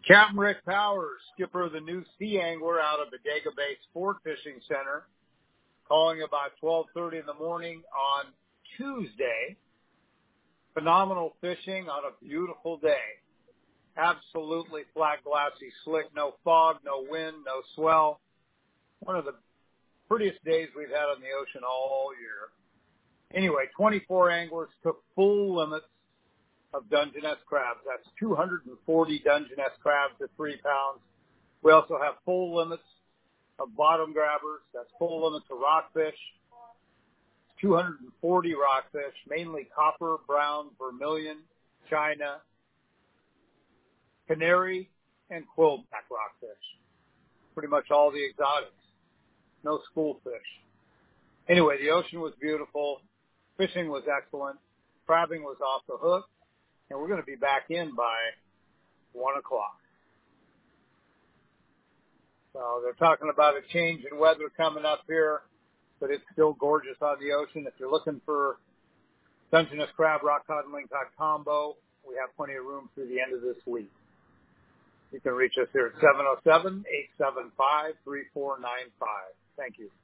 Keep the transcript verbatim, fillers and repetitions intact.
Captain Rick Powers, skipper of the new Sea Angler out of Bodega Bay Sport Fishing Center, calling about twelve thirty in the morning on Tuesday. Phenomenal fishing on a beautiful day. Absolutely flat, glassy, slick, no fog, no wind, no swell. One of the prettiest days we've had on the ocean all year. Anyway, twenty-four anglers took full limits of Dungeness crabs. That's two hundred forty Dungeness crabs at three pounds. We also have full limits of bottom grabbers. That's full limits of rockfish. two hundred forty rockfish, mainly copper, brown, vermilion, china, canary, and quillback rockfish. Pretty much all the exotics. No schoolfish. Anyway, the ocean was beautiful. Fishing was excellent. Crabbing was off the hook. And we're going to be back in by one o'clock. So they're talking about a change in weather coming up here, but it's still gorgeous on the ocean. If you're looking for Dungeness crab rock cod and lingcod combo, we have plenty of room through the end of this week. You can reach us here at seven oh seven, eight seven five, three four nine five. Thank you.